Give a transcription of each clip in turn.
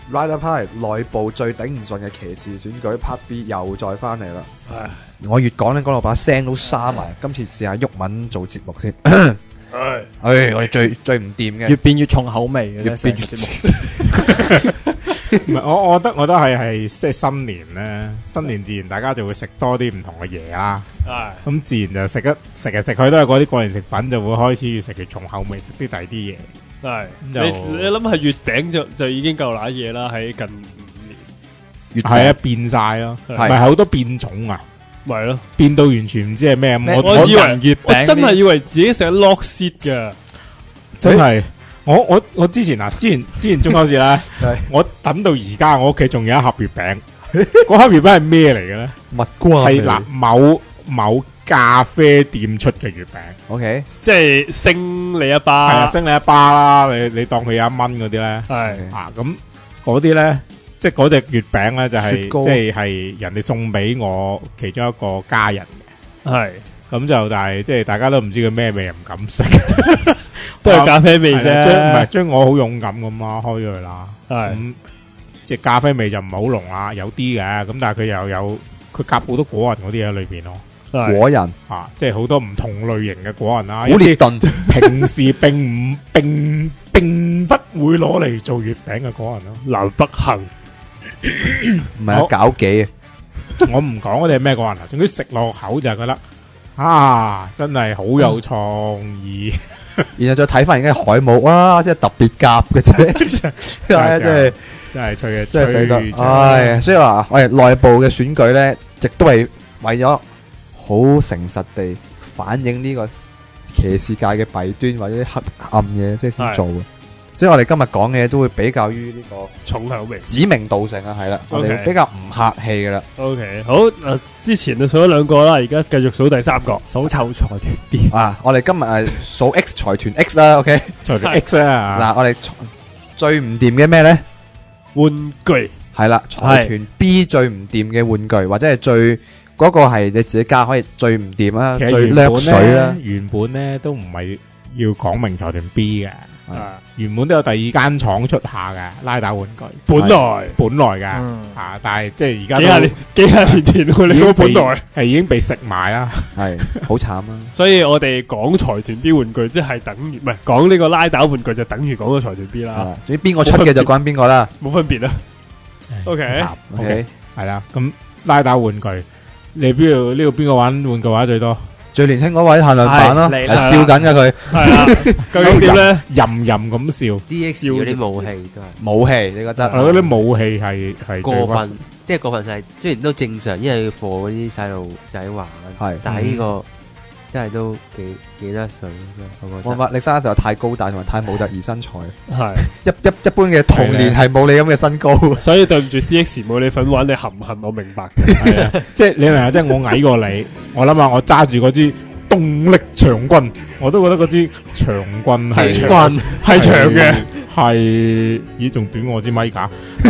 Rider Pie 內部最頂唔順嘅騎士選舉 Part B 又再翻嚟啦。我越講咧，講到把聲都沙埋。今次試下鬱文做節目先。我哋最唔掂嘅， 越變越重口味嘅， 越變越節目。 唔係，我覺得係即係新年咧，新年自然大家就會食多啲唔同嘅嘢啦。咁自然就食嚟食去都係嗰啲過年食品，就會開始越食越重口味，食啲第啲嘢。 係你諗下月餅就已經夠揦嘢啦，喺近5年。 係啊，變晒咯，係好多變種啊， 咪咯， 變到完全唔知係咩。 我以為月餅，我真係以為自己食 lock seed 噶， 真係。我之前中秋節咧，我等到而家，我屋企仲有一盒月餅。嗰盒月餅係咩嚟嘅咧？ 蜜瓜係嗱某咖啡店出嘅月餅。 OK， 即係升你一巴， 係啊，升你一巴啦。你當佢有1蚊嗰啲咧， 係啊咁嗰啲咧，即係嗰隻月餅咧就係即係人哋送俾我其中一個家人嘅。 係咁就但係即係大家都唔知佢咩味，又唔敢食。 都係咖啡味啫， 唔係將我好勇敢咁啦，開咗佢啦。 係咁即係咖啡味就唔係好濃啦，有啲嘅。咁但係佢又有佢夾好多果仁嗰啲喺裏邊咯。 果仁啊，即係好多唔同類型嘅果仁啦。 好列頓平時並不會攞嚟做月餅嘅果仁咯。 南北杏唔係啊，搞幾啊！ 我唔講嗰啲係咩果仁啊，總之食落口就係覺得啊，真係好有創意。 然後再睇翻而家海母，哇，真係特別夾嘅啫，真係吹嘅， 真係死得，唉，所以話我哋內部嘅選舉咧，亦都係為咗好誠實地反映呢個騎士界嘅弊端或者啲黑暗嘢，即係先做嘅。所以我哋今日講嘅嘢都會比較於呢個重口味， 指名道姓啊，係啦，我哋比較唔客氣噶啦。 OK， 好，之前就數咗2個啦，而家繼續數第3個， 數臭財團 B 啊！我哋今日係數 X 財團 X 啦 ，OK， 財團 X 啊！ 嗱，我哋最唔掂嘅咩咧？ 玩具係啦，財團 B 最唔掂嘅玩具，或者係最嗰個係你自己家可以最唔掂啦，最掠水啦。 原本咧都唔係要講明財團 B 嘅。原本都有第2間廠出下嘅拉打玩具，本來嘅但係即係而家幾廿年前喎，你個本來係已經被食埋啦， 係好慘啊！ 所以我哋講財團 B 玩具，即係等於唔係講呢個拉打玩具，就等於講個財團 B 啦。 總之邊個出嘅就講邊個啦， 冇分別啦。OK， 係啦，咁拉打玩具，你呢度邊個玩玩具玩最多？ 最年輕嗰位限量版咯，係笑緊嘅佢。 係啊，究竟點咧？ 吟咁笑。 DX 嗰啲武器都係武器，你覺得？ 我覺得武器係過分，即係過分晒。雖然都正常，因為要貨嗰啲細路仔玩。係，但係呢個真係都幾得水。我覺得你生嘅時候太高大，同埋太模特兒身材。 係一般嘅童年係冇你咁嘅身高， 所以對唔住 DX 冇你份玩，你恨唔恨？我明白嘅。 係啊，即係你明啊？即係我矮過你，我諗下我揸住嗰支動力長棍，我都覺得嗰支長棍係長嘅，係咦仲短過支米架，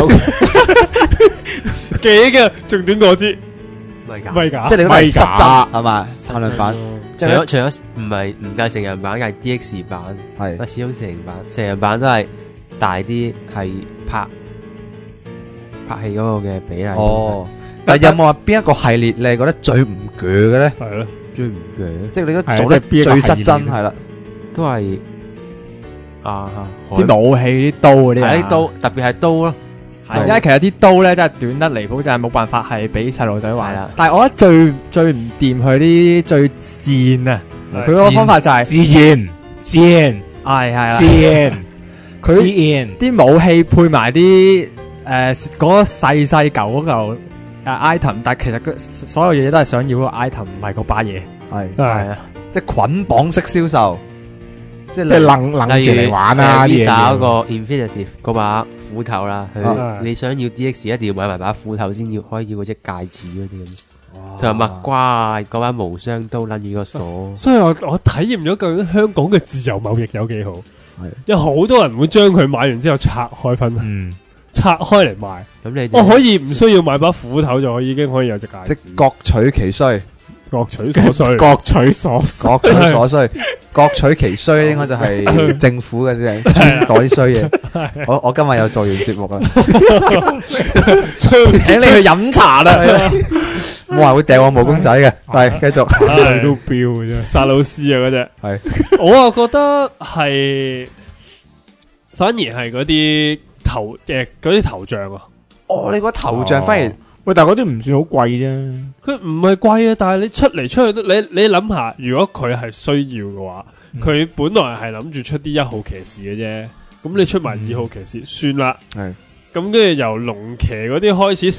幾嘅仲短過支米架， 即係你嗰啲實質係嘛？限量版， 除咗唔夠成人版嘅係 DX 版，係始終成人版都係大啲，係拍戲嗰個嘅比例。 哦，但係有冇話邊一個系列你係覺得最唔鋸嘅咧？ 係咯。 最唔鋸， 即係你都做得最失真係啦， 都係啲武器啲刀嗰啲， 係啲刀，特別係刀咯。 係因為其實啲刀咧真係短得離譜，就係冇辦法係俾細路仔玩啦。但係我覺得最唔掂佢啲最賤啊！佢個方法就係賤， 係佢啲武器配埋啲嗰個細舊嗰嚿。item， 但係其實佢所有嘢都係想要個 item， 唔係嗰把嘢。 係啊，即係捆綁式銷售， 即係楞住嚟玩啊！ 呢嗰個 Infinitive 嗰把斧頭啦，你想要 DX 一定要買埋把斧頭先可以要嗰隻戒指嗰啲咁，同埋蜜瓜嗰把無雙刀拎住個鎖。 所以我體驗咗究竟香港嘅自由貿易有幾好，有好多人會將佢買完之後拆開分。拆開嚟賣， 咁你我可以唔需要買把斧頭就已經可以有隻戒指， 即各取其需。 各取所需， 各取所需， 各取所需，各取其需，應該就係政府嘅啫，專袋啲衰嘢。我今日又做完節目啦， 請你去飲茶啦。 冇話會掟我毛公仔嘅，係繼續。 都標嘅啫， 殺老師啊嗰隻。 係， 我啊覺得係，反而係嗰啲頭像啊。 哦，你個頭像反而。 喂，但係嗰啲唔算好貴啫。 佢唔係貴啊，但係你出嚟出去都，你諗下，如果佢係需要嘅話，佢本來係諗住出啲1號騎士嘅啫，咁你出埋2號騎士算啦。係，咁跟住由龍騎嗰啲開始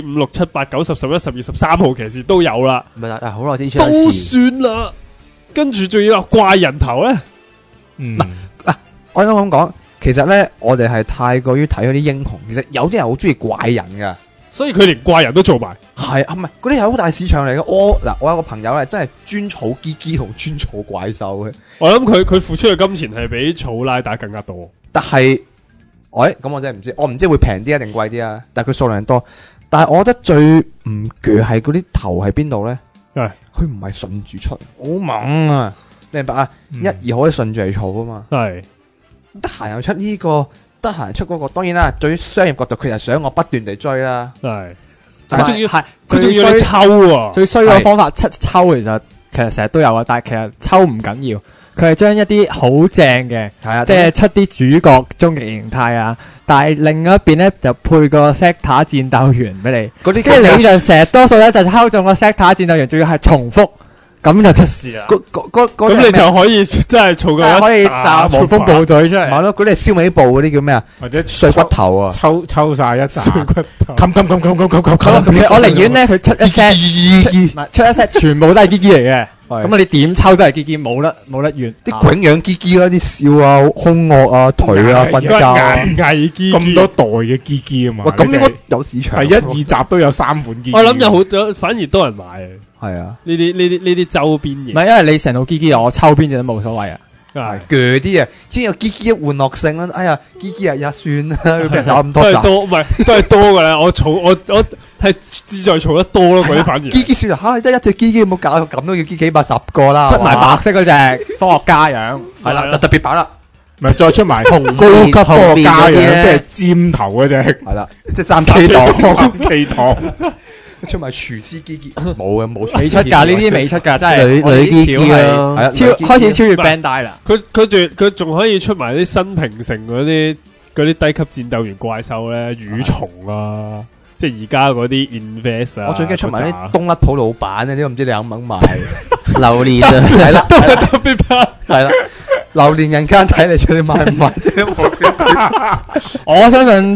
3、4、5、6、7、8、9、10、11、12、13號騎士都有啦。 唔係啦，好耐先出一次都算啦。跟住仲要有怪人頭咧。 我啱啱講，其實咧我哋係太過於睇嗰啲英雄，其實有啲人好中意怪人噶。 所以佢連怪人都做埋， 係啊，唔係嗰啲係好大市場嚟嘅。我有個朋友咧，真係專儲基基同專儲怪獸嘅。 我諗佢付出嘅金錢係比儲拉打更加多。 但係，咁我真係唔知，我唔知會平啲啊定貴啲啊。但係佢數量多，但係我覺得最唔鋸係嗰啲頭喺邊度咧？係佢唔係順住出，好猛啊！你明白啊？1、2號可以順住嚟儲啊嘛。係得閒又出呢個。得閒出嗰個，當然啦。對於商業角度，佢係想我不斷地追啦。係， 佢仲要你抽啊！ 最衰嘅方法抽，其實成日都有啊。但係其實抽唔緊要，佢係將一啲好正嘅，即係出啲主角終極形態啊。但係另一邊咧就配個 sector 戰鬥員俾你，跟住你就成日多數咧就抽中個 sector 戰鬥員，仲要係重複。咁就出事啦！ 咁你就可以真係儲夠可以炸黃蜂部隊出嚟。 係咯，嗰啲係燒尾部嗰啲叫咩啊？或者碎骨頭啊？ 抽晒一扎碎骨頭。 我寧願咧佢出一 set， 出一 set 全部都係 GG 嚟嘅。咁你點抽都係 GG，冇得完。 啲囧樣 GG 啦，啲笑啊、兇惡啊、頹啊、瞓覺藝機咁多代嘅 GG 啊嘛。 咁應該有市場。 係1、2集都有3款 GG。 我諗有好多，反而多人買啊。 係啊， 呢啲周邊嘢。 唔係，因為你成套 GG 我抽邊隻都冇所謂啊。 係鋸啲啊，先有 GG 一玩樂性啦。哎呀，GG呀算啦，俾人打咁多集。 都係多，唔係都係多噶啦。我係志在儲得多咯，嗰啲反而。 GG 算啦，得一隻 GG 冇搞咁都要 GG 幾百10個啦。 出埋白色嗰隻科學家樣， 係啦，就特別版啦。 咪再出埋高級科學家樣，即係尖頭嗰隻。 係啦，即係3K 檔 ，3K 檔。 出埋廚師機機冇嘅，冇未出㗎，呢啲未出㗎，真係女機係開始超越 Bandai 啦。 佢仲可以出埋啲新平成嗰啲低級戰鬥員怪獸咧，羽蟲啊，即係而家嗰啲 Invest 啊。 我最驚出埋啲東甩鋪老闆啊，呢個唔知你肯唔肯買？ 榴蓮啊， 係啦， 特別版係啦。榴蓮人間睇嚟出你買唔買啫？ 我相信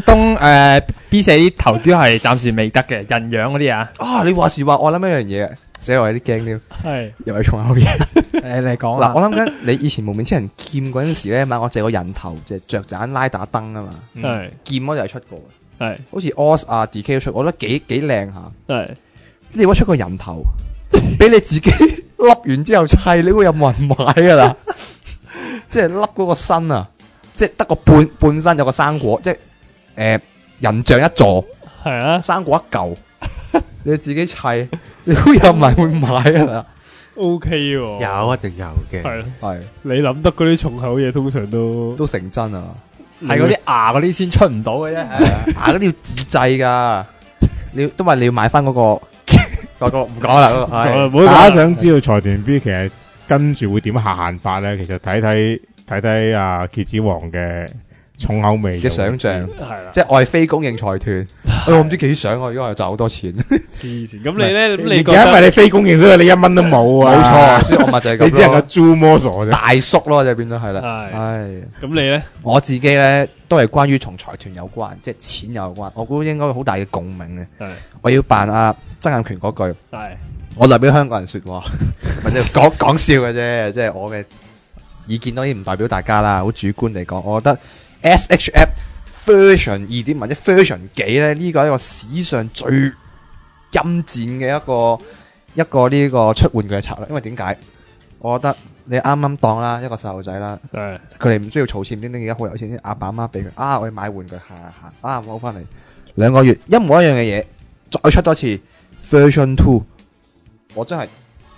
B4 啲頭都係暫時未得嘅人樣嗰啲啊！ 啊，你話時話，我諗一樣嘢，寫我有啲驚添，係又係重口嘢。 你講嗱，我諗緊你以前無名之人劍嗰陣時咧，買我借個人頭，即係雀盞拉打燈啊嘛。係劍嗰就係出過，係好似 OS 啊 DK 都出，我覺得幾靚下。係你如果出個人頭，俾你自己笠完之後砌，你會有冇人買噶啦？即係笠嗰個身啊，即係得個半身有個生果，即係人像一座，係啊，生果一嚿，你自己砌，你都有人會買噶啦。 OK 喎， 有一定有嘅， 係你諗得嗰啲重口嘢，通常都成真啊， 係嗰啲牙嗰啲先出唔到嘅啫， 牙嗰啲要自製噶，你都話你要買翻嗰個唔講啦， 大家想知道財團 B 其實跟住會點下限法咧？其實睇阿蠍子王嘅重口味嘅想象，係啦，即係我係非公認財團，我唔知幾想我，因為我賺好多錢。 黐線，咁你咧？咁你因為你非公認，所以你1蚊都冇啊！ 冇錯，所以我咪就係咁。 你只係個豬魔傻啫， 大叔咯，就變咗係啦。係， 咁你咧？ 我自己咧都係關於同財團有關，即係錢有關。我估應該好大嘅共鳴嘅。係，我要扮阿曾蔭權嗰句。係。我代表香港人說話，或者講笑嘅啫，即係我嘅意見當然唔代表大家啦。好主觀嚟講，我覺得 SHF version 2.0或者 version 幾咧，呢個係一個史上最陰賤嘅一個呢個出玩具嘅策略。因為點解？我覺得你啱啱當啦一個細路仔啦，佢哋唔需要儲錢，點解而家好有錢？阿爸阿媽俾佢我要買玩具，行攞翻嚟2個月一模一樣嘅嘢，再出多次 version 2。我真係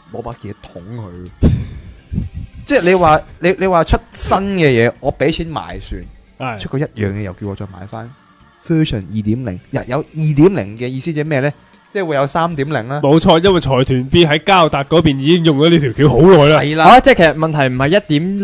攞把嘢捅佢。即係你話出新嘅嘢，我俾錢買算，出過一樣嘢又叫我再買翻 version 2.0，有 2.0 嘅意思即係咩咧？即係會有 3.0 啦。冇錯，因為財團 B 喺交達嗰邊已經用咗呢條橋好耐啦。係啦， 即係其實問題唔係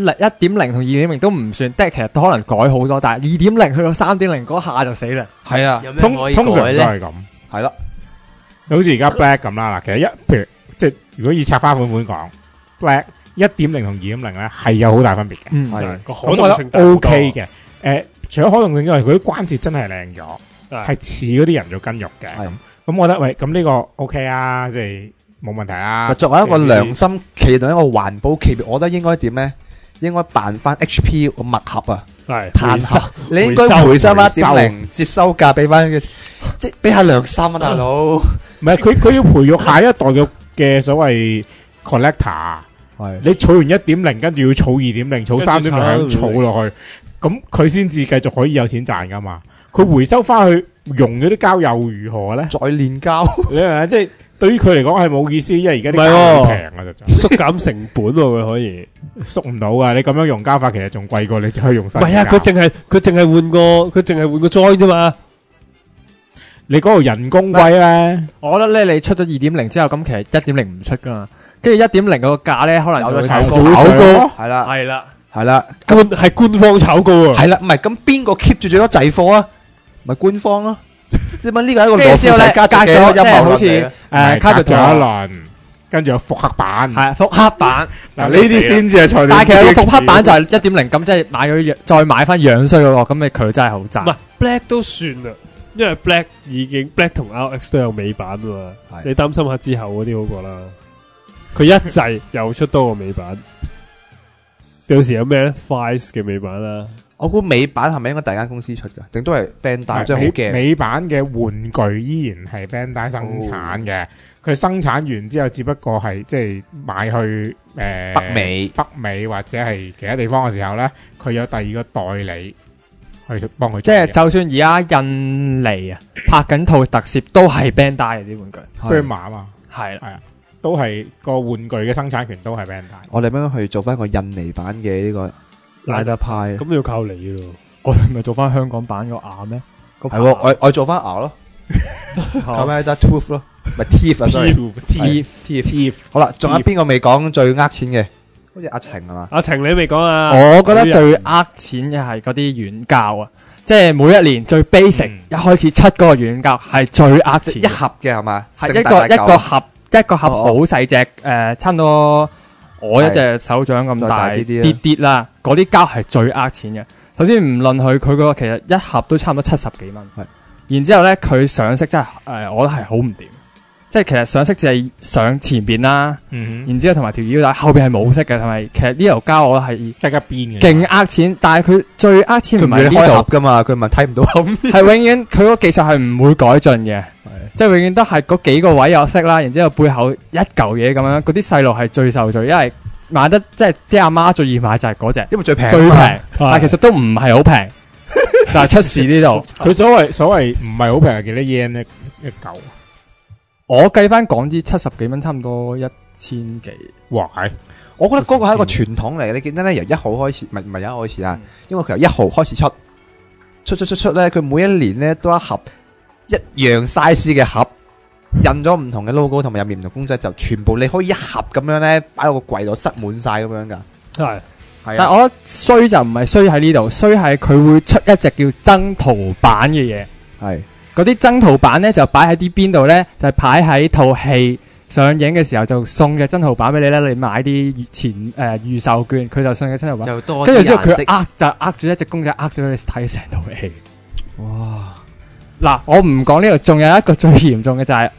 1.0同 2.0 都唔算，即係其實都可能改好多，但係 2.0 去到 3.0 嗰下就死啦。係啊， 通常都係咁。係啦，好似而家 Black 咁啦。嗱，其實譬如即係如果以拆花款講 Black 1.0 同 2.0 咧係有好大分別嘅。係個可動性 OK 嘅。除咗可動性之外，佢啲關節真係靚咗，係似嗰啲人造筋肉嘅。咁我覺得喂，咁呢個 OK 啊，即係冇問題啊。作為一個良心企業同一個環保企業，我覺得應該點咧？應該辦翻 HP 個墨盒啊，碳盒，你應該回收翻1.0折收價俾翻嘅，即係俾下良心啊，大佬。唔係佢要培育下一代嘅所謂 collector。係你儲完1.0，跟住要儲2.0，儲3.0，儲落去，咁佢先至繼續可以有錢賺噶嘛。佢回收翻去用嗰啲膠又如何咧？再煉膠，你明唔明？即係對於佢嚟講係冇意思，因為而家啲膠好平啊，就縮減成本喎，佢可以縮唔到啊！你咁樣用膠法，其實仲貴過你可以用新膠。唔係啊，佢淨係換個裝啫嘛。你嗰個人工貴咧，我覺得咧，你出咗 2.0 之後，咁其實 1.0 唔出噶嘛。跟住 1.0 個價咧，可能就會炒高，係啦，係官方炒高啊，係啦，唔係咁邊個 keep 住最多滯貨啊？咪官方咯，即係呢個係一個羅富齊家族嘅陰謀，好似卡咗一輪，跟住有復刻版，係復刻版嗱，呢啲先至係財團。但係其實個復刻版就係 1.0，咁即係買咗再買翻樣衰嗰個，咁佢真係好賺。唔係 Black 都算啦，因為 Black 已經 Black 同 RX 都有美版啊嘛，你擔心下之後嗰啲好過啦。佢一製又出多個美版，到時有咩咧 ？Five 嘅美版啦，我估美版係咪應該第二間公司出噶？定都係 Bandai？即係好驚。美版嘅玩具依然係 Bandai 生產嘅，佢生產完之後，只不過係即係買去北美或者係其他地方嘅時候咧，佢有第二個代理去幫佢。即係就算而家印尼啊拍緊套特攝，都係 Bandai 啲玩具 Firma 啊嘛，係啊。都係個玩具嘅生產權都係 Bandai。我哋點樣去做翻個印尼版嘅呢個拉德派？咁要靠你咯。我哋咪做翻香港版個牙咩？係我做翻牙咯。咁咪得 tooth 咯，咪 teeth 啊 ，sorry，teeth。好啦，仲有邊個未講最呃錢嘅？好似阿晴係嘛？阿晴你未講啊？我覺得最呃錢嘅係嗰啲軟膠啊，即係每一年最 basic 一開始出嗰個軟膠係最呃錢。一盒嘅係嘛？係一個盒。一個盒好細隻，差唔多我一隻手掌咁大啲啦。嗰啲膠係最呃錢嘅。首先唔論佢個其實一盒都差唔多70幾蚊。然之後咧佢上色真係我覺得係好唔掂。即係其實上色只係上前邊啦，然之後同埋條腰帶後邊係冇色嘅，同埋其實呢條膠我係得一邊嘅，勁呃錢。但係佢最呃錢唔係呢度噶嘛，佢咪睇唔到後面。係永遠佢個技術係唔會改進嘅。即係永遠都係嗰幾個位有色啦，然之後背後一嚿嘢咁樣，嗰啲細路係最受罪，因為買得即係啲阿媽最易買就係嗰隻，因為最平，但係其實都唔係好平，就係出事呢度。佢所謂唔係好平係幾多 yen 咧一嚿？我計翻港紙70幾蚊，差唔多1000幾。哇！我覺得嗰個係一個傳統嚟嘅，你記得咧由1號開始，唔係1號開始啊，因為佢由1號開始出咧，佢每一年咧都一盒。一樣 size 嘅盒，印咗唔同嘅 logo 同埋入面唔同公仔，就全部你可以一盒咁樣咧擺喺個櫃度塞滿晒咁樣噶。係，但係我覺得衰就唔係衰喺呢度，衰係佢會出一隻叫增圖版嘅嘢。係，嗰啲增圖版咧就擺喺啲邊度咧，就係擺喺套戲上映嘅時候就送嘅增圖版俾你咧，你買啲預售券，佢就送嘅增圖版。就多，跟住之後佢呃咗一隻公仔，呃咗你睇成套戲。哇！嗱，我唔講呢度，仲有一個最嚴重嘅就係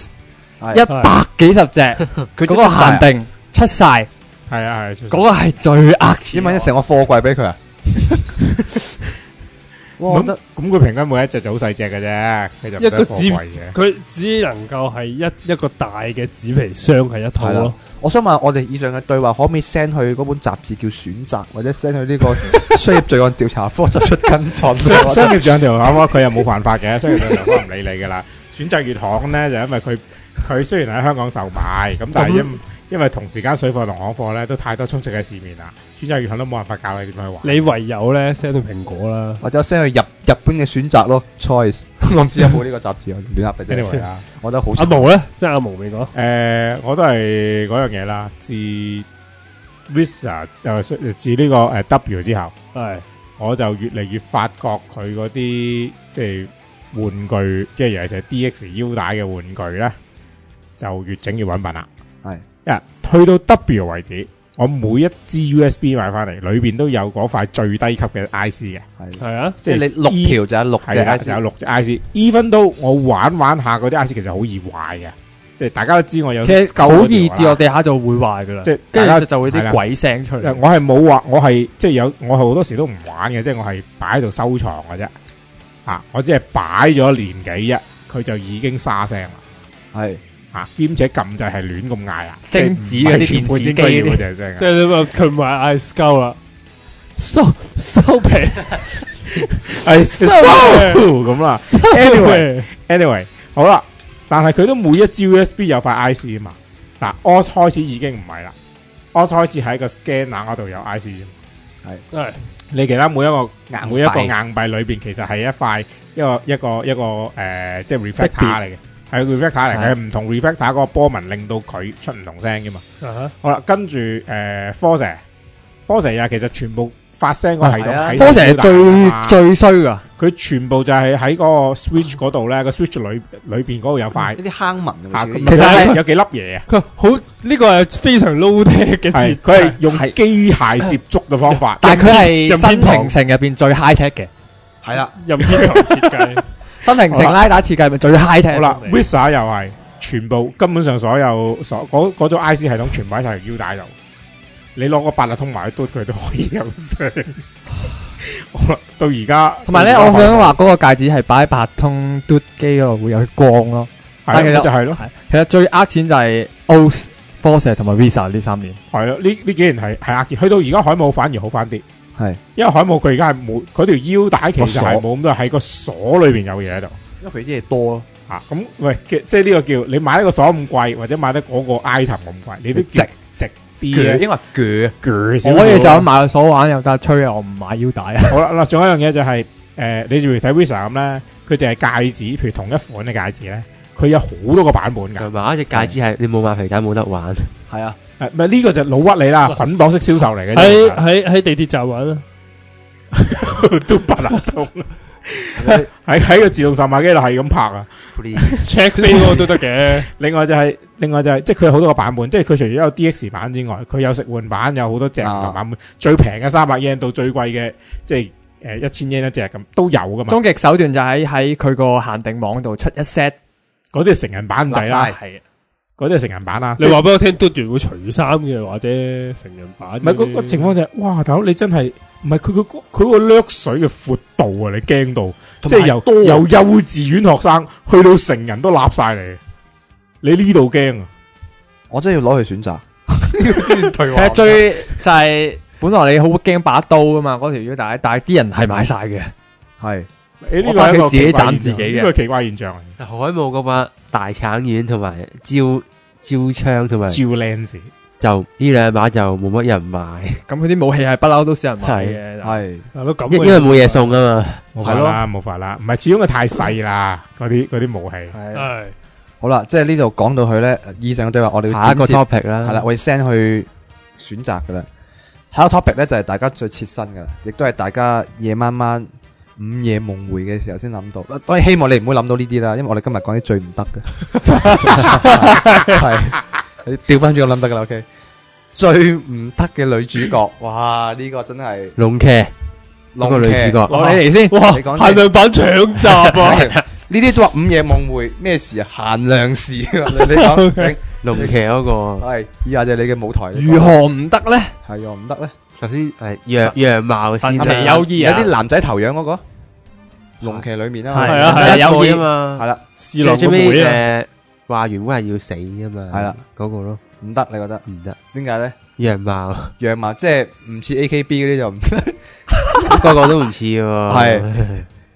OS，100幾十隻，佢嗰個限定出晒，係啊係，嗰個係最呃錢，因為成個貨櫃俾佢啊。我覺得咁佢平均每一隻就好細隻嘅啫，佢就一個紙，佢只能夠係一個大嘅紙皮箱係一套咯。我想問我哋以上嘅對話可唔可以 send 去嗰本雜誌叫選擇，或者 send 去呢個商業罪案調查科作出跟進？商業罪案調查科佢又冇犯法嘅，商業罪案科唔理你噶啦。選擇月刊咧就因為佢雖然喺香港售賣，咁但係因為同時間水貨同行貨咧都太多充斥喺市面啦，選擇月刊都冇辦法教你點樣去玩。 你唯有咧 send 去蘋果啦， 或者 send 去日本嘅選擇咯 ，choice。我唔知有冇呢個雜誌，我亂噏嘅啫。 anyway 啦， 我覺得好。 阿毛咧，即係阿毛未講。 我都係嗰樣嘢啦，自 Visa 自呢個W 之後， 係我就越嚟越發覺佢嗰啲即係玩具，即係尤其是 DX 腰帶嘅玩具咧，就越整越穩品啦。 係， 去到 W 為止，我每一支 USB 買翻嚟，裏邊都有嗰塊最低級嘅 IC 嘅。 係啊， 即係你6條就有6隻 IC， 就有6隻 IC。even 都我玩下嗰啲 IC 其實好易壞嘅，即係大家都知我有。 其實好易跌落地下就會壞噶啦， 即係跟住就會啲鬼聲出嚟。 我係冇話，我係即係我係好多時都唔玩嘅，即係我係擺喺度收藏嘅啫。我只係擺咗年幾日，佢就已經沙聲啦。係。兼且撳掣係亂咁嗌啊！ 精子嗰啲電視機嗰隻聲， 即係你話佢買 ice 鳩啦，收皮， 係收咁啦。anyway，好啦，但係佢都每一支 USB 有塊 IC 啊嘛。嗱 ，OS 開始已經唔係啦 ，OS 開始喺個 scanner 嗰度有 IC 係你其他每一個硬幣裏邊其實係一個即係 reflector 嚟嘅。係 reflector 嚟嘅，唔同 reflector 嗰個波紋令到佢出唔同聲噶嘛。好啦，跟住Forza 其實全部發聲個系統 ，Forza 係最衰噶， 佢全部就係喺嗰個 switch 嗰度咧，個 switch 裏邊嗰度有塊啲坑紋其實係有幾粒嘢啊。 佢好呢個係非常 low tech 嘅設計， 佢係用機械接觸嘅方法， 但係佢係新平成入邊最 high tech 嘅， 係啦， 任天堂設計。 新平成拉打設計咪最 high tech。 好啦 ，Visa 又係全部根本上所有嗰種 IC 系統全部喺晒條腰帶度，你攞個八達通埋去嘟佢都可以有聲。到而家，同埋咧，我想話嗰個戒指係擺喺八達通嘟機嗰度會有光咯。 係其實就係咯， 其實最呃錢就係 OS、Forza 同埋 Visa 呢3年。 係咯，呢幾年係呃錢，去到而家海姆反而好翻啲。 係， 因為海姆佢而家係冇嗰條腰帶，其實係冇咁多，喺個鎖裏邊有嘢喺度。 因為佢啲嘢多咯。 咁喂，即係呢個叫你買一個鎖咁貴，或者買得嗰個 item 咁貴，你都值啲嘅。 因為鋸我可以就咁買個鎖玩又得吹，我唔買腰帶啊。 好啦，嗱，仲有一樣嘢就係你仲要睇 Visa 咁咧，佢就係戒指，譬如同一款嘅戒指咧，佢有好多個版本㗎。 同埋一隻戒指係你冇買皮帶冇得玩。 係啊。 唔係呢個就老屈你啦，捆綁式銷售嚟嘅。 喺地鐵站玩啦， 都八達通。喺個自動售賣機度係咁拍啊 ，check 飛嗰個都得嘅。 另外就係，即係佢有好多個版本，即係佢除咗有 DX 版之外，佢有食玩版，有好多隻唔同版本，最平嘅300 yen 到最貴嘅即係1000 yen 一隻咁都有噶嘛。 終極手段就喺佢個限定網度出一 set， 嗰啲係成人版仔啦。係。嗰啲係成人版啦， 你話俾我聽，嘟完會除衫嘅，或者成人版。 唔係嗰個情況就係，哇！大佬你真係唔係佢個掠水嘅闊度啊！你驚到，即係由幼稚園學生去到成人都立晒嚟，你呢度驚啊！ 我真係要攞去選擇。 其實最就係本來你好驚把刀噶嘛，嗰條腰帶，但係啲人係買晒嘅，係。 呢個係一個自己斬自己嘅， 呢個奇怪現象。 海姆嗰把大橙丸同埋招槍同埋招 lens， 就呢2把就冇乜人買。 咁佢啲武器係不嬲都少人買嘅， 係因為冇嘢送啊嘛。 係咯，冇法啦，唔係始終佢太細啦，嗰啲武器。 係好啦，即係呢度講到去咧，以上嘅對話我哋下一個 topic 啦， 係啦，我哋 send 去選擇噶啦。下一個 topic 咧就係大家最切身噶啦，亦都係大家夜晚午夜夢回嘅時候先諗到，當然希望你唔好諗到呢啲啦，因為我哋今日講啲最唔得嘅，係你調翻轉我諗得噶啦 ，OK？ 最唔得嘅女主角，哇！呢個真係龍騎嗰個女主角， 攞你嚟先， 哇！限量版搶閘啊！ 呢啲都話午夜夢回咩事啊？限量事，你講龍騎嗰個係以下就係你嘅舞台， 如何唔得咧？ 係又唔得咧？ 首先係樣貌先， 神奇優異啊！ 有啲男仔頭樣嗰個龍騎裏面啊， 係啊，有異啊嘛， 係啦， 最尾話原本係要死噶嘛， 係啦， 嗰個咯， 唔得，你覺得唔得？ 點解咧？ 樣貌即係唔似 AKB 嗰啲就唔得， 個個都唔似喎， 係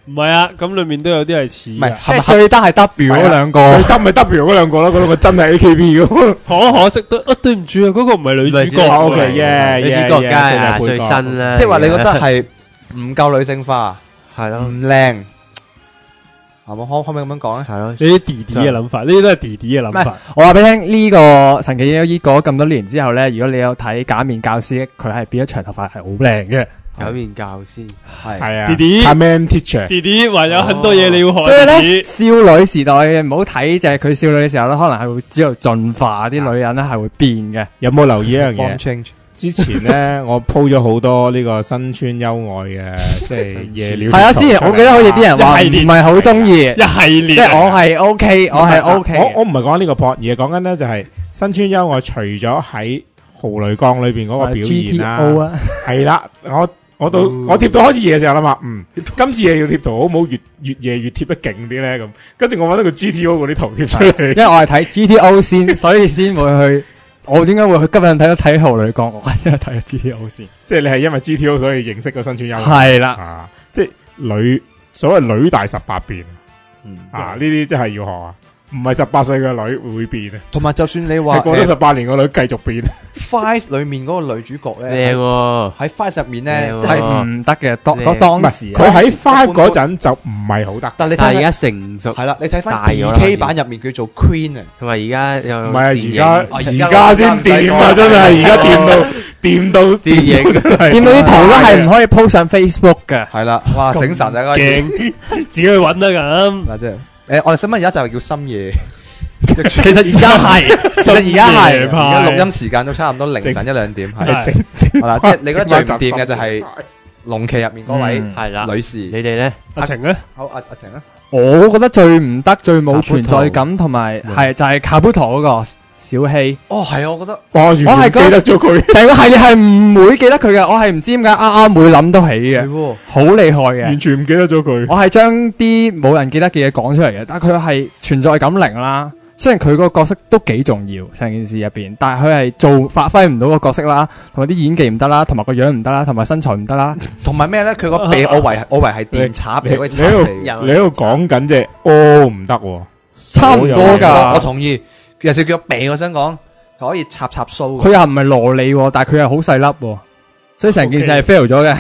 唔係啊，咁裏面都有啲係似， 唔係即係最得係 W 嗰兩個， 最得咪 W 嗰兩個咯，嗰兩個真係 AKB 嘅。 可惜得對唔住啊，嗰個唔係女主角。 OK， 女主角梗係最新啦。 即係話你覺得係唔夠女性化， 係咯， 唔靚，係咪？可唔可以咁樣講咧？ 係咯， 呢啲弟弟嘅諗法，呢啲都係弟弟嘅諗法。 我話俾你聽，呢個神奇女醫過咗咁多年之後咧，如果你有睇假面教師，佢係變咗長頭髮係好靚嘅。 假面教師係啊， 弟弟 Kamen Teacher， 弟弟還有很多嘢你要學。 所以咧，少女時代唔好睇，就係佢少女嘅時候咧，可能係會知道進化，啲女人咧係會變嘅。 有冇留意一樣 Form 嘢？ change 之前咧，我 po 咗好多呢個新村優愛嘅，即係夜料。 係啊，之前我記得好似啲人話唔係好中意， 一系列， 即係我係 OK，我係 OK。 我唔係講呢個 plot，而係講緊咧就係新村優愛除咗喺豪雷鋼裏邊嗰個表現啦，係啦，我貼到開始夜嘅時候啦嘛，今次夜要貼圖好唔好越夜越貼得勁啲咧咁，跟住我揾到個 GTO 嗰啲圖貼出嚟， 因為我係睇 GTO 先，所以先會去。我點解會去今日睇豪雷鋼？我係因為睇咗 GTO 先， 即係你係因為 GTO 所以認識個新村優愛。 係啦， 即係所謂女大18變，呢啲真係要學啊！唔係18歲嘅女會變啊， 同埋就算你話過咗18年個女繼續變。 Five 裏面嗰個女主角咧， 靚喎， 喺 Five 入面咧， 即係唔得嘅。當時佢喺 Five 嗰陣就唔係好得， 但係你睇但係而家成熟係啦，你睇翻 2K 版入面佢做 Queen 啊， 同埋而家又唔係啊，而家先掂啊，真係而家掂到電影， 見到啲圖都係唔可以 po 上 Facebook 嘅。 係啦，哇醒神大家勁，自己去揾得咁。 嗱即係我哋新聞而家就係叫深夜。 其實而家係， 而家錄音時間都差唔多凌晨1-2點，係啦，即係你覺得最唔掂嘅就係龍騎入面嗰位係啦女士， 你哋咧？ 阿晴咧？ 好阿晴咧？ 我覺得最唔得、最冇存在感，同埋係就係卡布陀嗰個小希。 哦，係啊，我覺得我係記得咗佢， 成個系列係唔會記得佢嘅，我係唔知點解啱會諗到起嘅，好厲害嘅， 完全唔記得咗佢。 我係將啲冇人記得嘅嘢講出嚟嘅，但係佢係存在感零啦。雖然佢個角色都幾重要，成件事入邊，但係佢係發揮唔到個角色啦，同埋啲演技唔得啦，同埋個樣唔得啦，同埋身材唔得啦， 同埋咩咧？佢個鼻我為係電插鼻， 你喺度講緊啫，唔得喎， 差唔多噶。 我同意，尤其是佢個鼻，我想講可以插鬚。 佢又唔係蘿莉，但係佢又好細粒，所以成件事係 fail 咗嘅。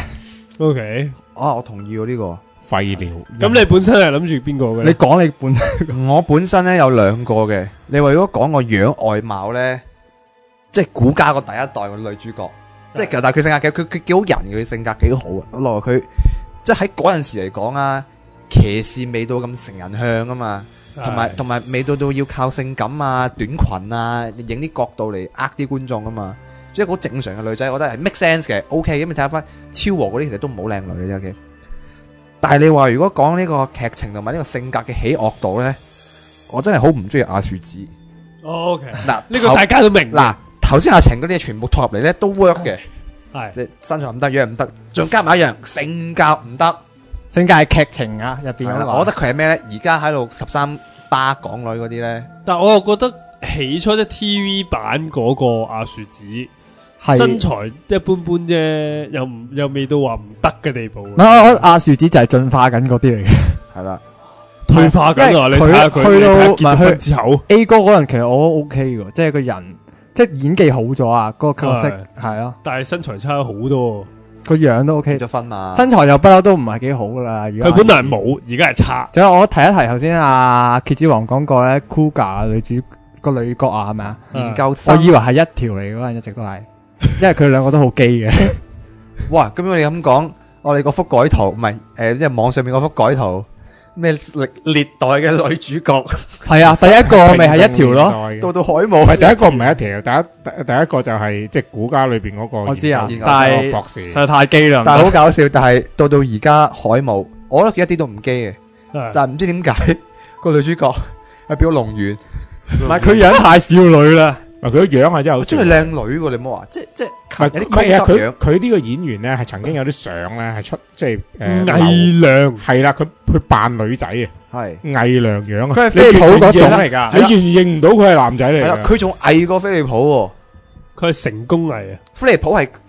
OK， 我同意喎呢個。 廢料。 咁你本身係諗住邊個嘅？ 你講你本， 我本身咧有兩個嘅。你話如果講個樣外貌咧，即係古家個第一代嘅女主角，即係其實但係佢性格佢幾好人嘅，佢性格幾好啊。我落佢即係喺嗰陣時嚟講啊，騎士未到咁成人向啊嘛，同埋未到要靠性感啊、短裙啊、影啲角度嚟呃啲觀眾啊嘛。即係好正常嘅女仔，我覺得係 make sense 嘅 ，OK。咁你睇下翻超和嗰啲，其實都唔好靚女嘅啫。OK。但係你話如果講呢個劇情同埋呢個性格嘅喜惡度咧，我真係好唔中意阿樹子。 OK， 嗱呢個大家都明。 嗱，頭先阿晴嗰啲嘢全部拖入嚟咧都 work 嘅， 係即係身材唔得，樣唔得，仲加埋一樣性格唔得。 性格係劇情啊入邊。 我覺得佢係咩咧？而家喺度13巴港女嗰啲咧， 但係我又覺得起初即係 TV 版嗰個阿樹子。身材一般般啫，又未到話唔得嘅地步。 我阿樹子就係進化緊嗰啲嚟嘅， 係啦， 退化緊啊！你睇下佢去到結咗婚之後 A 哥嗰陣，其實我都 OK 嘅，即係個人即係演技好咗啊，嗰個角色係咯， 但係身材差好多， 個樣都 OK 結咗婚嘛， 身材又不嬲都唔係幾好噶啦。 佢本來係冇，而家係差。 仲有我提一提頭先阿蠍子王講過咧 ，Kuga 女角啊，係咪啊？ 研究我以為係一條嚟嗰陣，一直都係。因為佢兩個都好基嘅， 哇！咁樣你咁講，我哋嗰幅改圖唔係即係網上面嗰幅改圖，咩歷代嘅女主角係啊，第一個咪係一條咯， 到海姆， 係第一個唔係一條，第一個就係即係古家裏邊嗰個， 我知啊， 但係博士實在太基啦， 但係好搞笑，但係到而家海姆，我覺得佢一啲都唔基嘅，但係唔知點解個女主角係變咗龍源， 唔係佢樣太少女啦。 佢個樣係真係好， 真係靚女喎！你唔好話，即係唔係啊！佢呢個演員咧係曾經有啲相咧係出即係偽娘係啦，佢扮女仔啊，係偽娘樣啊， 佢係飛利浦嗰種嚟㗎， 你認唔到佢係男仔嚟㗎？ 佢仲偽過飛利浦喎， 佢係成功偽啊！ 飛利浦係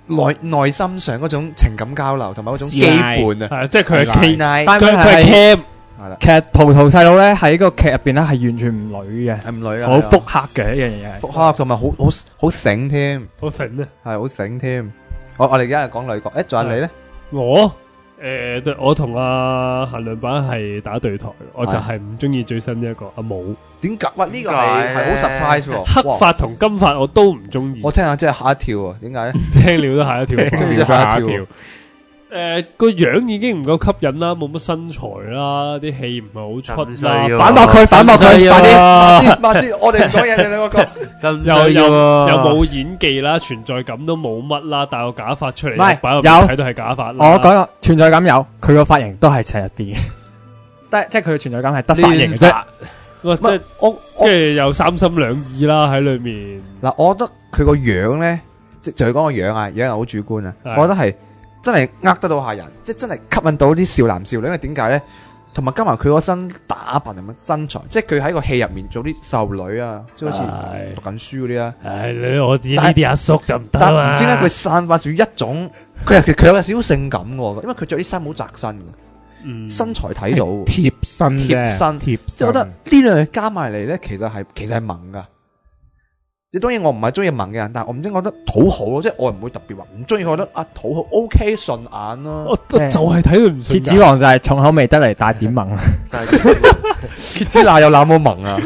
內心上嗰種情感交流同埋嗰種基本啊， 即係佢係但係佢係 cam。 其實葡萄細佬咧喺個劇入邊咧係完全唔女嘅， 係唔女啊， 好腹黑嘅一樣嘢， 腹黑同埋好醒添， 好醒咧， 係好醒添。我哋而家係講女角，仲有你咧？ 我同阿限量版係打對台，我就係唔中意最新呢一個阿武。 點解？哇！呢個係好 surprise 喎， 黑髮同金髮我都唔中意。 我聽下真係嚇一跳啊！點解咧？ 聽了都嚇一跳， 聽了都嚇一跳。 個樣已經唔夠吸引啦，冇乜身材啦，啲戲唔係好出啦， 反駁佢， 快啲，我哋唔講嘢，你兩個講。 又冇演技啦，存在感都冇乜啦，戴個假髮出嚟，擺入睇到係假髮啦。 我講存在感有，佢個髮型都係斜入邊嘅，即係佢嘅存在感係得髮型嘅啫。 即係跟住又三心兩意啦喺裏面。 嗱，我覺得佢個樣咧，即係就係講個樣啊，樣係好主觀啊，我覺得係。真係得到下人，即係真係吸引到啲少男少女，因為點解咧？同埋加埋佢嗰身打扮同埋身材，即係佢喺個戲入面做啲少女啊，即係好似讀緊書嗰啲啊。 我啲呢啲阿叔就唔得啦。 但唔知咧，佢散發住一種，佢有少少性感嘅，因為佢着啲衫好窄身嘅，身材睇到貼身， 即係我覺得呢兩樣加埋嚟咧，其實係萌噶。你當然我唔係中意萌嘅人，但係我唔知覺得討好咯，即係我唔會特別話唔中意，覺得討好 OK 順眼咯。 我就係睇佢唔順眼。 蠍子王就係重口味得嚟，帶點萌。 蠍子乸有那麼萌啊！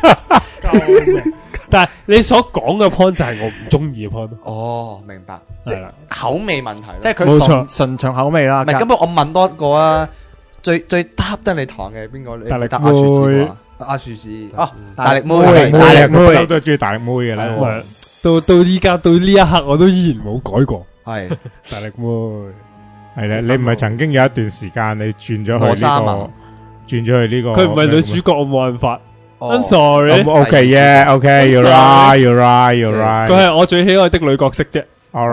但係你所講嘅 point 就係我唔中意嘅 point。 哦，明白，即係口味問題， 即係佢純重口味啦。 唔係，咁我問多一個啊，最搭得你堂嘅邊個？ 大力搭阿樹子阿樹子大力妹， 都係中意大力妹嘅啦。 到依家到呢一刻，我都依然冇改過。 係大力妹， 係咧。你唔係曾經有一段時間你轉咗去呢個？轉咗去呢個？ 佢唔係女主角，我冇辦法。I'm sorry。 OK 嘅，OK，you're right，you're right，you're right。 佢係我最喜愛的女角色啫。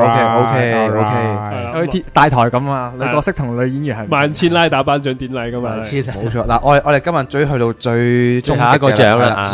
OK， 大台咁啊，女角色同女演員係萬千拉打頒獎典禮噶嘛， 冇錯。嗱，我哋今日去到最終下一個獎啦，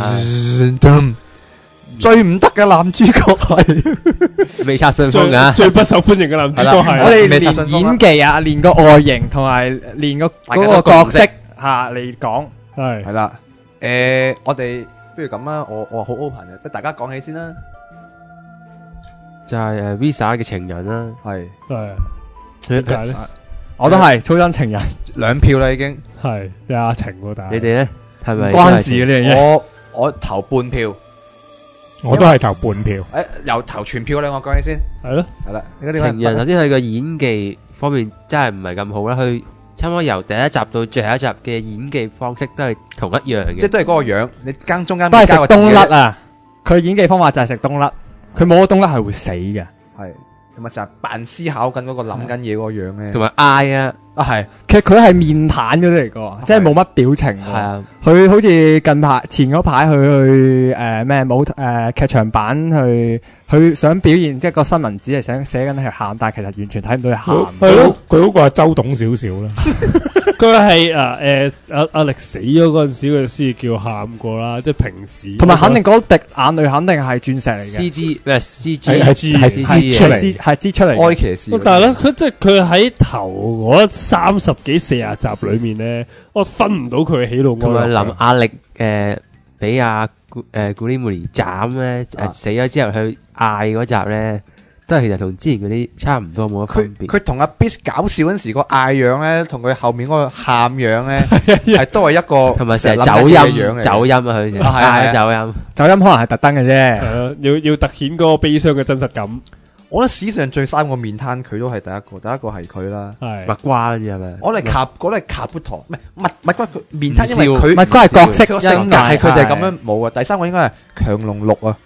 最唔得嘅男主角係未拆信封噶， 最不受歡迎嘅男主角係我哋連演技啊，連個外形同埋連個嗰個角色吓嚟講係啦。我哋不如咁啦，我好 open 嘅，不如大家講起先啦。 就係Visa 嘅情人啦， 係點解咧？ 我都係超真情人 2票啦，已經係阿情喎，但係你哋咧係咪關事呢樣嘢？ 我投半票， 我都係投半票。 由投全票咧，我講起先。 係咯， 係啦。 情人首先佢個演技方面真係唔係咁好啦，佢差唔多由第一集到最後一集嘅演技方式都係同一樣嘅， 即係都係嗰個樣。你中間都係食冬甩啊！佢演技方法就係食冬甩。佢冇咗冬甩係會死嘅， 係同埋成日扮思考緊嗰個諗緊嘢嗰個樣咧， 同埋嗌啊， 係其實佢係面癱咗嚟個，即係冇乜表情。係啊，佢好似前嗰排去咩劇場版佢想表現即係個新聞紙係想寫緊佢喊，但係其實完全睇唔到佢喊。 係咯，佢嗰個係周董少少啦。 佢係阿力死咗嗰陣時，佢先叫喊過啦，即係平時。 同埋肯定嗰滴眼淚肯定係鑽石嚟嘅。 CD 咩 CG 係支出嚟， 係支出嚟。 哀騎士。 但係咧，佢即係佢喺頭嗰30幾40集裏面咧，我分唔到佢嘅喜怒哀樂。 同埋林亞力俾阿古力梅尼斬咧，死咗之後去嗌嗰集咧。都係其實同之前嗰啲差唔多，冇乜分別。佢同阿 Beast 搞笑嗰陣時個嗌樣咧，同佢後面嗰個喊樣咧，係都係一個同埋成日走音啊，佢嗌走音可能係特登嘅啫。 要突顯嗰個悲傷嘅真實感。 我覺得史上最3個面癱，佢都係第一個係佢啦。 麥瓜嗰啲係咪？ 我哋卡布陀，唔係麥瓜佢面癱，因為佢麥瓜係角色性格係佢就係咁樣冇啊。第3個應該係強龍6啊。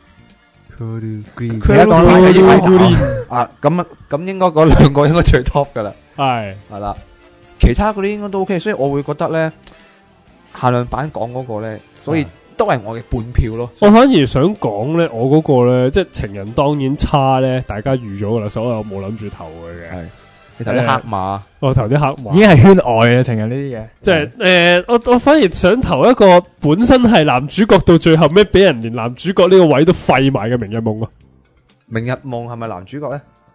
咁應該嗰2個應該最 top 噶啦，係啦，其他嗰啲應該都 OK，所以我會覺得咧限量版講嗰個咧，所以都係我嘅半票咯。 我反而想講咧，我嗰個咧，即係情人當然差咧，大家預咗噶啦，所以我冇諗住投佢嘅。 你投啲黑馬， 我投啲黑馬， 已經係圈外嘅情人呢啲嘢。 即係我反而想投一個本身係男主角，到最後咩俾人連男主角呢個位都廢埋嘅明日夢啊！ 明日夢係咪男主角咧？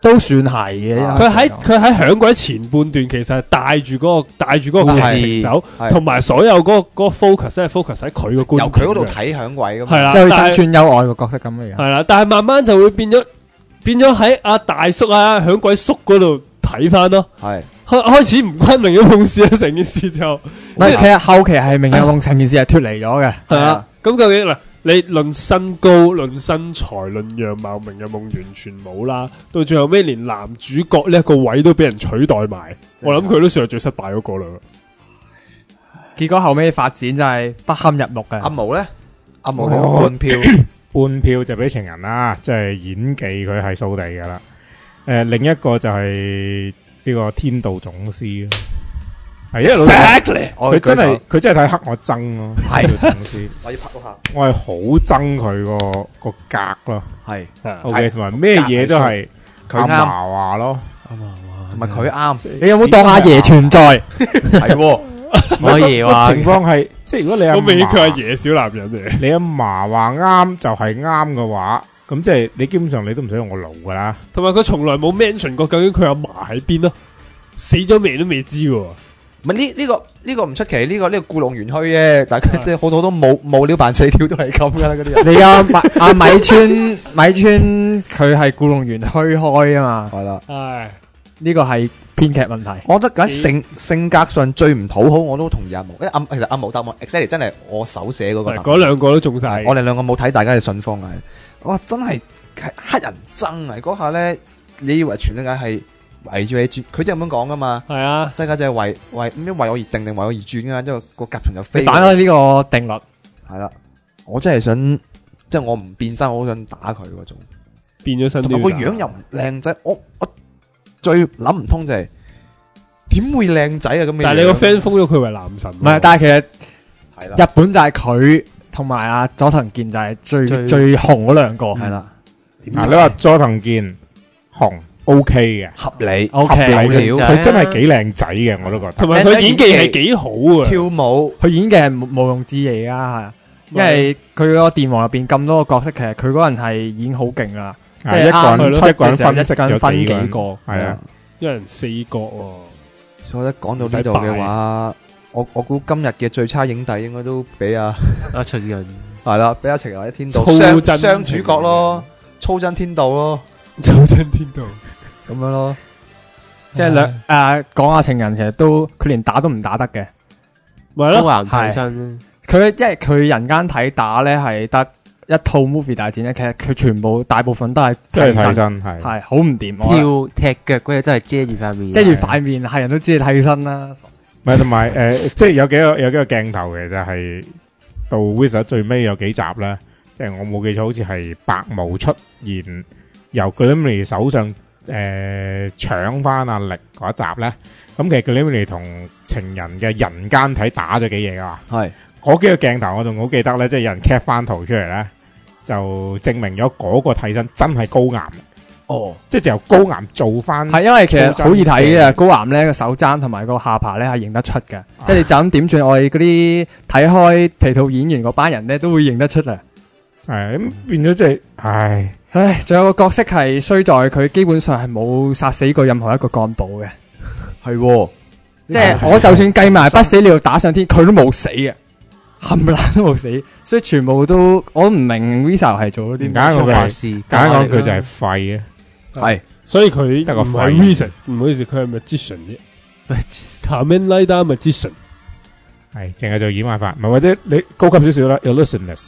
都算係嘅。 佢喺響鬼前半段其實係帶住嗰個劇情走，同埋所有嗰個 focus 係 focus 喺佢個觀點， 由佢嗰度睇響鬼咁。 係啦， 即係身穿幽愛個角色咁嘅樣。 係啦，但係慢慢就會變咗喺阿大叔啊響鬼叔嗰度睇翻咯。係開始唔關明日夢事啊，成件事就唔係，其實後期係明日夢成件事係脫離咗嘅。 係啊，咁究竟嗱？你論身高、論身材、論樣貌，明日夢完全冇啦。到最後尾，連男主角呢一個位都俾人取代埋。我諗佢都算係最失敗嗰個啦。 結果後尾發展就係不堪入目嘅。 阿毛咧，阿毛係半票， 半票就俾情人啦，即係演技佢係掃地噶啦。另一個就係呢個天道總司。係，因為佢真係睇黑我憎咯，係總司。我要拍嗰下，我係好憎佢個格咯，係 OK， 同埋咩嘢都係佢啱話咯， 同埋佢啱。 你有冇當阿爺存在？ 係， 阿爺話情況係，即係如果你阿我未佢阿爺小男人嚟， 你阿嫲話啱就係啱嘅話，咁即係你基本上你都唔使用我腦噶啦。 同埋佢從來冇 mention 過究竟佢阿嫲喺邊咯，死咗未都未知喎。 唔係呢個唔出奇，呢個故弄玄虛啫。但係即係好多都冇料扮四條都係咁噶啦，嗰啲人。 你阿米村佢係故弄玄虛開啊嘛。 係啦， 唉，呢個係編劇問題。 我覺得緊性格上最唔討好，我都同意阿毛。其實阿毛答案 exactly 真係我手寫嗰個。 嗰兩個都中晒。 我哋兩個冇睇大家嘅信封啊！哇，真係黑人憎啊！嗰下咧，你以為全世界係圍住你轉，佢真係咁樣講噶嘛？係啊，世界就係為我而定定為我而轉噶，之後個甲蟲就飛。 反咗呢個定律係啦，我真係想，即係我唔變身，我好想打佢嗰種。 變咗身，同埋個樣又唔靚仔，我最諗唔通就係點會靚仔啊咁嘅。 但係你個 friend 封咗佢為男神， 唔係，但係其實日本就係佢同埋阿佐藤健就係最紅嗰兩個，係啦。 嗱，你話佐藤健紅。O K 嘅， 合理， 合理， 佢真係幾靚仔嘅，我都覺得。 同埋佢演技係幾好啊， 跳舞， 佢演技係毋庸置疑啊，係，因為佢嗰個電王入邊咁多個角色，其實佢嗰人係演好勁噶，即係一個人分幾個， 係啊， 一人四個。 所以咧講到呢度嘅話，我估今日嘅最差影帝應該都俾阿秦人， 係啦，俾阿秦人或者天道雙主角咯，粗真天道咯。 粗真天道咁樣咯，即係講下情人，其實都佢連打都唔打得嘅， 咪咯，係佢因為佢人間睇打咧係得一套 movie 大戰咧，其實佢全部大部分都係替身，係好唔掂， 跳踢腳嗰嘢都係遮住塊面， 遮住塊面係人都知係替身啦。 唔係同埋即係有幾個鏡頭嘅就係到 Wizard 最尾有幾集咧，即係我冇記錯，好似係白毛出現。由 Glimmy 手上搶翻阿力嗰一集咧，咁其實 Glimmy 同情人嘅人間體打咗幾嘢噶嘛，係嗰幾個鏡頭我仲好記得咧，即係有人 cap 翻圖出嚟咧，就證明咗嗰個替身真係高岩，哦，即係就由高岩做翻， 係因為其實好易睇嘅，高岩咧個手踭同埋個下巴咧係認得出嘅，即係你就咁點轉我哋嗰啲睇開皮套演員嗰班人咧都會認得出啊， 係咁變咗即係唉。 仲有個角色係衰在佢基本上係冇殺死過任何一個幹部嘅，係，即係我就算計埋不死鳥打上天，佢都冇死嘅，冚唪唥都冇死，所以全部都我唔明 Visa 係做咗啲咩壞事， 簡單講佢就係廢嘅， 係，所以佢得個廢 Visa，唔好意思，佢係 magician 啫，Kamen Rider magician， 係淨係做掩眼法，唔係或者你高級少少啦 ，illusionist。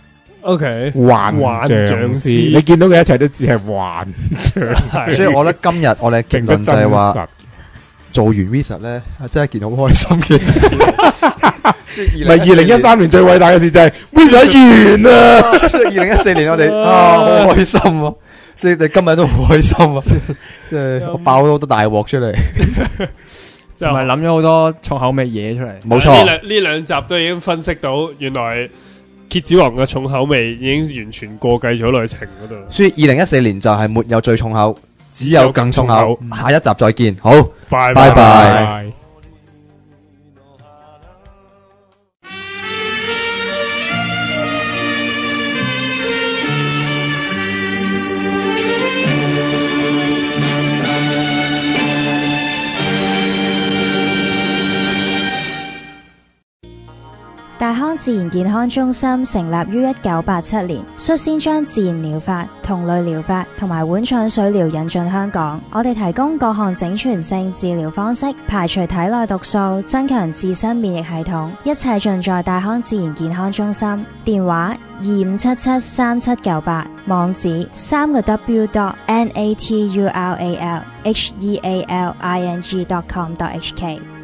O.K. 幻象師，你見到嘅一切都只係幻象。 所以我覺得今日我哋結論就係話，做完 Visa 咧，真係一件好開心嘅事。 唔係2013年最偉大嘅事就係 Visa 完啦。 2014年我哋好開心啊！即係今日都好開心啊！即係我爆咗好多大鑊出嚟， 同埋諗咗好多重口味嘢出嚟。 冇錯， 呢兩集都已經分析到原來。蠍子王嘅重口味已經完全過繼咗內情嗰度， 所以2014年就係沒有最重口，只有更重口。下一集再見，好，拜拜。 大康自然健康中心成立於1987年，率先將自然療法、同類療法同埋碗腸水療引進香港。我哋提供各項整全性治療方式，排除體內毒素，增強自身免疫系統，一切盡在大康自然健康中心。電話25773798，網址3w.naturalhealing.com.hk。